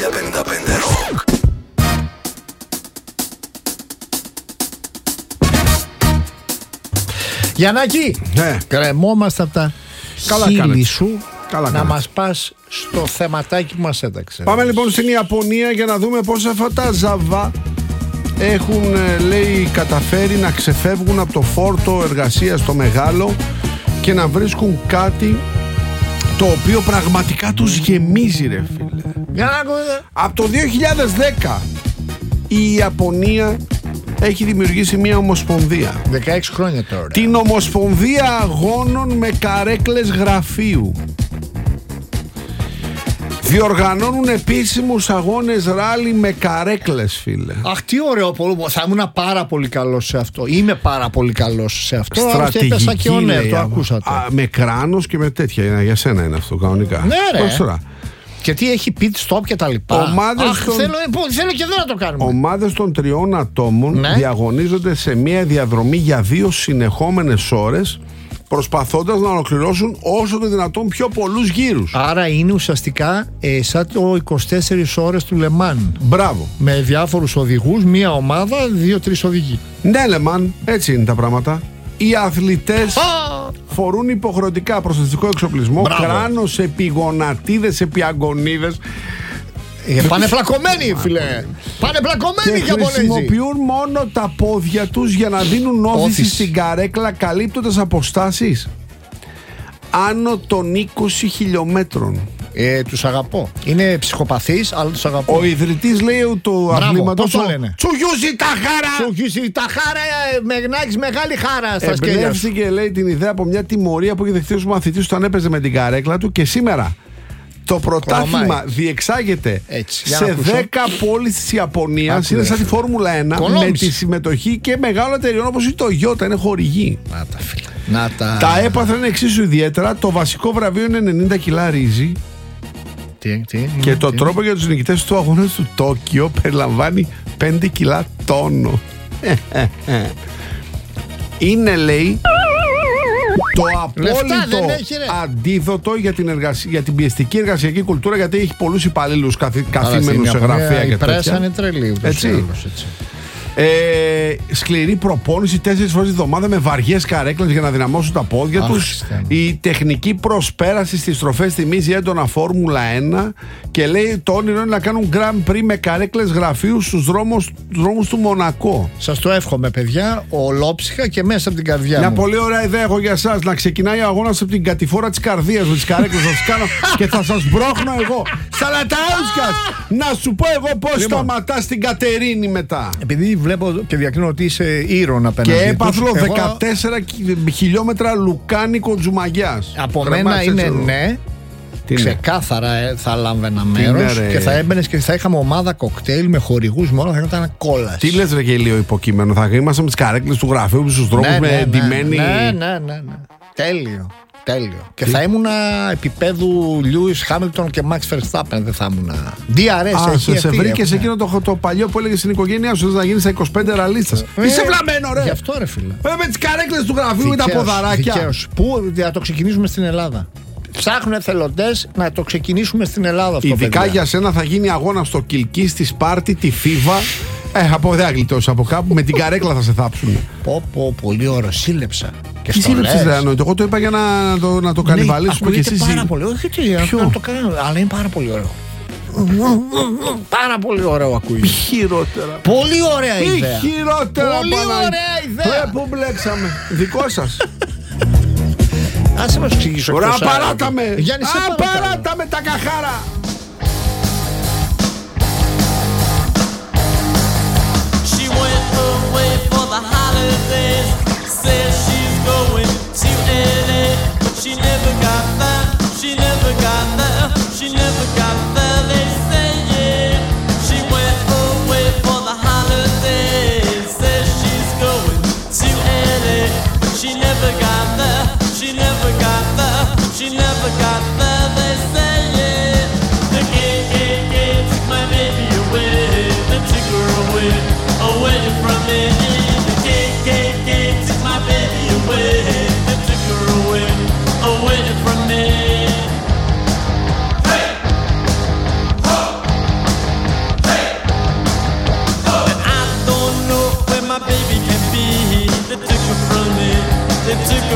90-55 Rock. Γιαννάκη, κρεμόμαστε από τα χείλη σου να μας πας στο θεματάκι που μας έταξε. Πάμε λοιπόν στην Ιαπωνία για να δούμε πώς αυτά τα ζαβά έχουν, λέει, καταφέρει να ξεφεύγουν από το φόρτο εργασίας το μεγάλο και να βρίσκουν κάτι το οποίο πραγματικά τους γεμίζει, ρε φίλε. Από το 2010 η Ιαπωνία έχει δημιουργήσει μια ομοσπονδία. 16 χρόνια τώρα. Την Ομοσπονδία Αγώνων με Καρέκλες Γραφείου. Διοργανώνουν επίσημους αγώνες ράλι με καρέκλες, φίλε. Αχ, τι ωραίο. Θα ήμουν πάρα πολύ καλός σε αυτό. Είμαι πάρα πολύ καλός σε αυτό. Στρατηγική, και ο λέει, το ακούσατε. Με κράνος και με τέτοια. Για σένα είναι αυτό κανονικά. Ναι, ρε. Πώς τώρα? Και τι έχει pit stop και τα λοιπά. Θέλω και εδώ να το κάνουμε. Ομάδες των 3 ατόμων διαγωνίζονται σε μια διαδρομή για 2 συνεχόμενες ώρες, προσπαθώντας να ολοκληρώσουν όσο το δυνατόν πιο πολλούς γύρους. Άρα είναι ουσιαστικά σαν το 24 ώρες του Λεμάν. Μπράβο. Με διάφορους οδηγούς, μία ομάδα, 2-3 οδηγοί. Ναι, Λεμάν, έτσι είναι τα πράγματα. Οι αθλητές φορούν υποχρεωτικά προστατευτικό εξοπλισμό, κράνος, επιγονατίδες, επιαγωνίδες. Πάνε πλακωμένοι, φίλε. Πάνε πλακωμένοι και χρησιμοποιούν μόνο τα πόδια τους για να δίνουν όθηση στην καρέκλα, καλύπτοντας αποστάσεις άνω των 20 χιλιόμετρων. Τους αγαπώ. Είναι ψυχοπαθείς, αλλά τους αγαπώ. Ο ιδρυτής, λέει, του αθλήματος, πώς το λένε? Τσουγιούζι τα χάρα! Τσουγιούζι τα χάρα, να έχεις μεγάλη χάρα στα σκέλια. Εμπνεύστηκε, λέει, την ιδέα από μια τιμωρία που είχε δεχτεί ο μαθητής όταν έπαιζε με την καρέκλα του, και σήμερα το πρωτάθλημα διεξάγεται σε 10 πόλεις της Ιαπωνίας. Είναι σαν τη Φόρμουλα 1 με τη συμμετοχή και μεγάλων εταιριών όπως η Toyota, είναι χορηγή. Τα έπαθαν εξίσου ιδιαίτερα. Το βασικό βραβείο είναι 90 κιλά ρύζι. Και το τρόπο για τους νικητές του αγώνα του Τόκιο περιλαμβάνει 5 κιλά τόνο. Είναι, λέει, το απόλυτο αντίδοτο για την πιεστική εργασιακή κουλτούρα, γιατί έχει πολλούς υπαλλήλους καθήμενους σε γραφεία και τέτοια. Η πρέσα είναι τρελή. Έτσι. Σκληρή προπόνηση 4 φορές τη εβδομάδα με βαριές καρέκλες για να δυναμώσουν τα πόδια τους. Η τεχνική προσπέραση στις στροφές θυμίζει έντονα Φόρμουλα 1 και, λέει, το όνειρο είναι να κάνουν Grand Prix με καρέκλες γραφείου στους δρόμους του Μονακό. Σας το εύχομαι, παιδιά, ολόψυχα και μέσα από την καρδιά μου. Μια πολύ ωραία ιδέα έχω για εσάς. Να ξεκινάει ο αγώνας από την κατηφόρα της καρδίας με τις καρέκλες. Θα τις κάνω και θα σας μπρώχνω εγώ. Σαλατάουσκας! Να σου πω εγώ πώς σταματάς την Κατερίνη μετά. Επειδή βλέπω και διακρίνω ότι είσαι ήρων απέναντι. Και έπαθλο 14 χιλιόμετρα λουκάνικο τζουμαγιάς. Από μένα είναι ναι. Ξεκάθαρα θα λάμβανα μέρος και θα έμπαινες και θα είχαμε ομάδα κοκτέιλ με χορηγούς μόνο, θα ήταν κόλαση. Τι λες, ρε γελίο υποκείμενο? Θα είμαστε με τις καρέκλες του γραφείου στους δρόμους με εντυμένοι. Ναι. Τέλειο. Και θα ήμουν επίπεδου Λιούις Χάμιλτον και Μαξ Verstappen. Δεν θα ήμουν. DRS. Σε βρήκες εκείνο το παλιό που έλεγε στην οικογένειά σου να γίνεις στα 25 ραλίστας. Είσαι βλαμμένο, ρε. Γι' αυτό, ρε φίλε. Με τις καρέκλες του γραφείου με τα ποδαράκια. Δικαίως. Πού να το ξεκινήσουμε στην Ελλάδα. Ψάχνουν εθελοντές να το ξεκινήσουμε στην Ελλάδα αυτό. Ειδικά για σένα θα γίνει αγώνα στο Κιλκί, στη Σπάρτη, τη Φίβα. Από δεν αγλιτώσεις από κάπου. Με την καρέκλα θα σε θάψουν. Πολύ ωραίο. Σύλλεψα. Τι σύλλεψες, ρε Ανόητο? Εγώ το είπα για να το κανιβαλίσουμε και εσείς. Πάρα πολύ. Όχι, να το κάνω. Αλλά είναι πάρα πολύ ωραίο. Πάρα πολύ ωραίο ακούγεται. Χειρότερα. Πολύ ωραία ιδέα. Χειρότερα. Πολύ ωραία ιδέα. Πού μπλέξαμε? Δικό σας. Άσε μας εξηγήσω. Ωραία, απαράταμε. Απαράταμε τα καχάρα. She went away for the holidays. Says she's going to LA. She never got there. She never got there. She never got there. They say yeah. She went away for the holidays. Says she's going to LA. She never got there. She never got there. She never got there. They say yeah. The gay took my baby away. They took her away, away from me. The gay took my baby away. They took her away, away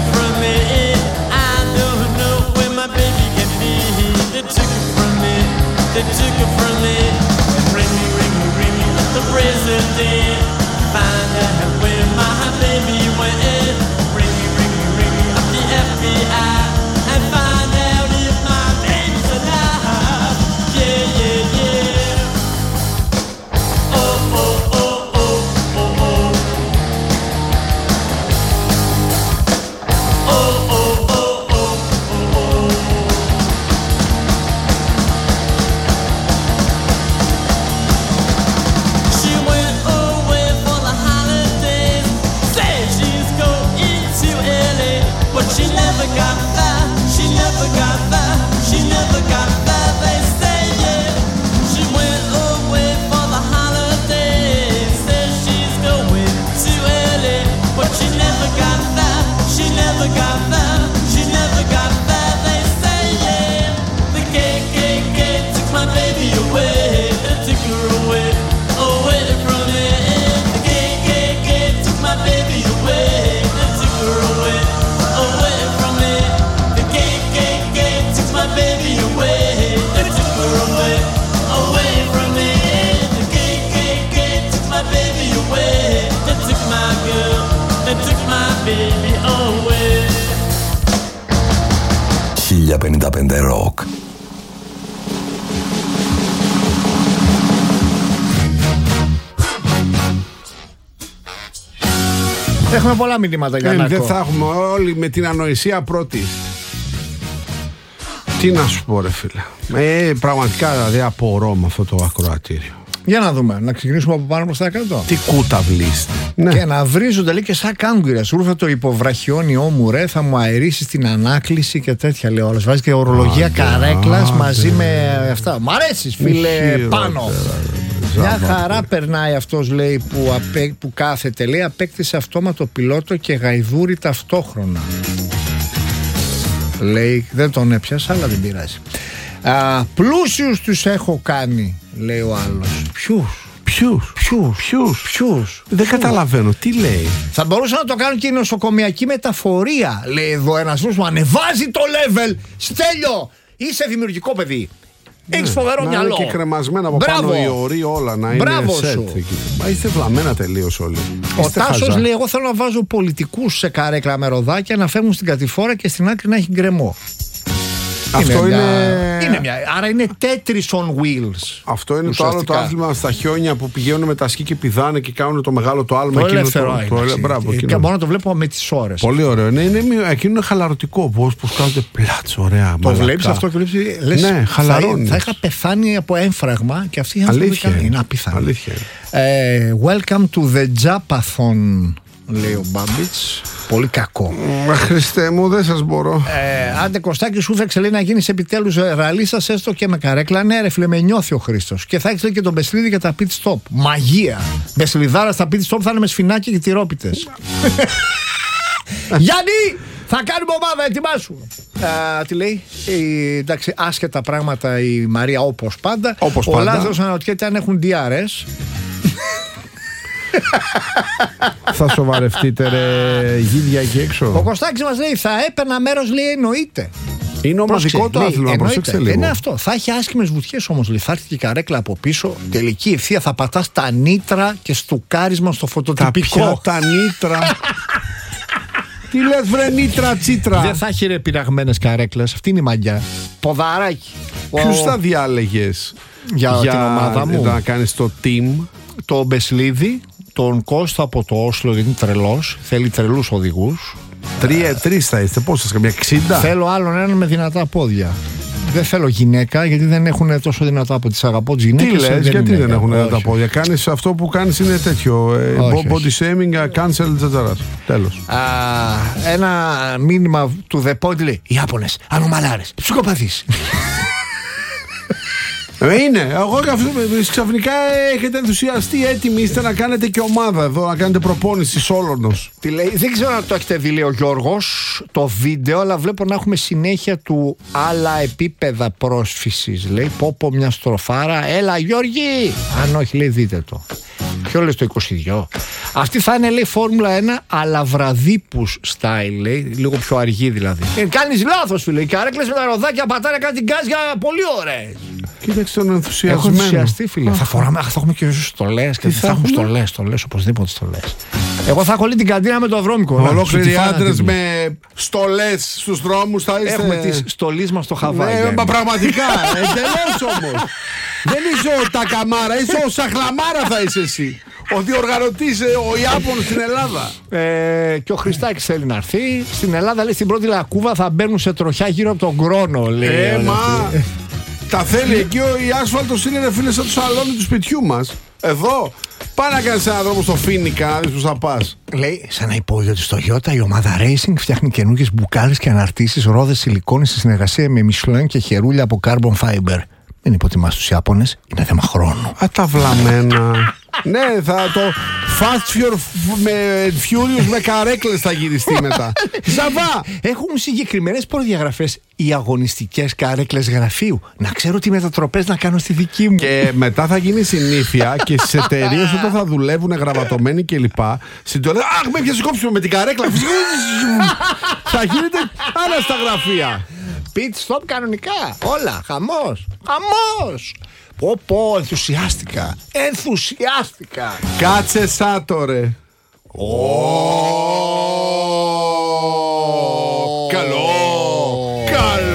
it from me. I don't know where my baby can be. They took it from me. They took it from me. Ring me, ring me, ring me like the president. Find out where my baby went. Ring me, ring me, ring me up the FBI. And find out if my baby's alive. Yeah, yeah, yeah. Oh, oh, oh, oh, oh, oh. Oh, oh, oh, oh, oh, oh. She went away for the holidays. Said she's going to LA, but she never got back. She never got back. She never got back. They say yeah. She went away for the holidays. Said she's going to LA, but she never got back. She never got back. She never got back. They say yeah. The KKK took my baby away. They took her away, away from me. The KKK took my baby away. They took her away, away from me. The KKK took my baby away. They took her away, away from me. The KKK took my baby away. They took my girl. They took my baby away. 1055 Rock. Έχουμε πολλά μηνύματα για να δεν θα έχουμε όλοι με την ανοησία πρώτη. Τι να σου πω ρε φίλε. Πραγματικά δηλαδή απορώ με αυτό το ακροατήριο. Για να δούμε, να ξεκινήσουμε από πάνω προς τα κάτω. Τι κούταυλίστε. Ναι. Και να βρίζονται λέει και σαν κάγκουρες. Ρούφε το υποβραχιόνιό μου ρε, θα μου αερίσεις την ανάκληση και τέτοια λέει όλες. Βάζει και ορολογία καρέκλας μαζί με αυτά. Μ' αρέσεις φίλε πάνω. Μια χαρά περνάει αυτός λέει που κάθεται. Λέει απέκτησε αυτόματο πιλότο και γαϊδούρι ταυτόχρονα. Λέει δεν τον έπιασα αλλά δεν πειράζει. Πλούσιους τους έχω κάνει, λέει ο άλλος. Ποιους? Δεν καταλαβαίνω, τι λέει. Θα μπορούσα να το κάνω και η νοσοκομιακή μεταφορία, λέει εδώ ένας φίλος μου. Ανεβάζει το level. Στέλιο, είσαι δημιουργικό παιδί. Έχεις φοβερό μυαλό. Να είναι και κρεμασμένα από πάνω οι οροί όλα. Να είναι σετ. Μα είστε βλαμμένα τελείως όλοι. Ο Τάσος λέει εγώ θέλω να βάζω πολιτικούς σε καρέκλα με ροδάκια να φεύγουν στην κατηφόρα και στην άκρη να έχει γκρεμό. Αυτό είναι άρα είναι Tetris on wheels. Αυτό είναι το άλλο το άθλημα στα χιόνια που πηγαίνουν με τα σκι και πηδάνε και κάνουν το μεγάλο το άλμα. Το ελεύθερο μπράβο. Και μπορώ να το βλέπω με τις ώρες. Πολύ ωραίο. Εκείνο είναι χαλαρωτικό. Πώς κάνετε πλάτς, ωραία. Το βλέπεις αυτό και βλέπεις. Λες, ναι, χαλαρώνεις. Θα είχα πεθάνει από έμφραγμα και αυτοί οι άνθρωποι είναι απίθανοι. Αλήθεια. Welcome to the Japathon, λέει ο Μπάμπιτς. Πολύ κακό. Χριστέ μου, δεν σας μπορώ. Άντε Κωστάκη, σου φέξε λέει να γίνεις επιτέλους ραλίστας έστω και με καρέκλα. Ναι, ρε φίλε, με νιώθει ο Χρήστος. Και θα έχεις λέει και τον Μπεσλίδη για τα pit stop. Μαγεία. Μπεσλιδάρα στα pit stop θα είναι με σφινάκι και τυρόπιτες. Γιάννη, θα κάνουμε ομάδα, ετοιμάσου. Τι λέει, εντάξει, άσχετα πράγματα η Μαρία όπως πάντα. Ο Λάζαρος αναρωτιέται αν έχουν DRS. Θα σοβαρευτείτε ρε γίδια εκεί έξω. Ο Κωστάκης μας λέει θα έπαιρνα μέρος, λέει εννοείται. Είναι ομαδικό το άθλημα, προσέξτε λίγο. Είναι αυτό. Θα έχει άσχημες βουτιές όμως. Λέει. Θα έρθει και η καρέκλα από πίσω. Τελική ευθεία θα πατάς τα νήτρα και στουκάρισμα στο φωτοτυπικό. Τα νήτρα. Τι λες βρε νήτρα τσίτρα. Δεν θα έχει ρε πειραγμένες καρέκλες. Αυτή είναι η μαγιά. Ποδαράκι. Ποιους θα διάλεγες για την ομάδα μου? Να κάνεις το team. Το Μπεσλίδη, τον Κώστα από το Όσλο, γιατί είναι τρελός. Θέλει τρελούς οδηγούς. Τρεις θα είστε, πόσες, καμιά 60? Θέλω άλλον έναν με δυνατά πόδια. Δεν θέλω γυναίκα, γιατί δεν έχουν τόσο δυνατά πόδια. Τις αγαπώ τις γυναίκες. Τι λες, γιατί δεν έχουν δυνατά πόδια? Κάνεις αυτό που κάνεις είναι τέτοιο. Body shaming, cancel, etc. Τέλος. Ένα μήνυμα του The Point λέει: οι Ιάπωνες, ανομαλάρες, ψυχοπαθείς. Είναι, εγώ ξαφνικά έχετε ενθουσιαστεί, έτοιμοι είστε να κάνετε και ομάδα εδώ, να κάνετε προπόνηση Σόλωνος. Τι λέει, δεν ξέρω αν το έχετε δει, λέει ο Γιώργος, το βίντεο, αλλά βλέπω να έχουμε συνέχεια του άλλα επίπεδα πρόσφυσης. Λέει, πω μια στροφάρα, έλα Γιώργη! Αν όχι, λέει, δείτε το. Ποιο λες, το 22? Αυτή θα είναι, λέει, Φόρμουλα 1, αλλά βραδίπους style, λέει, λίγο πιο αργή δηλαδή. Κάνεις λάθος, φίλε. Οι καρέκλες με τα ροδάκια πατάνε κάτι γκάζια πολύ ωραίες. Κοίταξε τον ενθουσιασμένο. Έχω ενθουσιαστεί, φίλε. Θα έχουμε και στολές και θα έχουμε στολές, οπωσδήποτε στολές. Εγώ θα έχω όλη την καντίνα με το βρώμικο. Ολόκληροι άντρες με στολές στους δρόμους θα είστε. Έχουμε τις στολές μας στο Χαβάι. Ναι, μα πραγματικά. Εντελώς όμως. Δεν είσαι ο Τακαμάρα, είσαι ο Σαχλαμάρα θα είσαι εσύ. Ο διοργανωτής, ο Ιάπωνος στην Ελλάδα. Και ο Χριστάκης θέλει να έρθει. Στην Ελλάδα, λέει, στην πρώτη λακκούβα θα μπαίνουν σε τροχιά γύρω από τον Κρόνο, λέει. Τα θέλει εκεί, η άσφαλτος είναι, ρε φίλε, σαν το σαλόνι του σπιτιού μας. Εδώ. Πάει να κάνεις έναν δρόμο στο Φίνικα, να δεις πως θα πας. Λέει, σε ένα υπόγειο της Toyota, η ομάδα Racing φτιάχνει καινούργιες μπουκάλες και αναρτήσεις, ρόδες σιλικόνης σε συνεργασία με Michelin και χερούλια από carbon fiber. Δεν υποτιμάς τους Ιάπωνες, είναι θέμα χρόνου. Τα βλαμμένα. Ναι, θα το Fast Furious με καρέκλες θα γυριστεί μετά. Ζαβά! Έχουν συγκεκριμένες προδιαγραφές οι αγωνιστικές καρέκλες γραφείου. Να ξέρω τι μετατροπές να κάνω στη δική μου. Και μετά θα γίνει συνήθεια και στις εταιρείες όταν θα δουλεύουν γραμματωμένοι κλπ. Συντονίζουν. Αχ, με πιάσει κόψιμο με την καρέκλα. Θα γίνεται άλλα στα γραφεία. Pit stop κανονικά. Όλα. Χαμός. Χαμός. Πω, ενθουσιάστηκα. Κάτσε σάτορε. Καλό.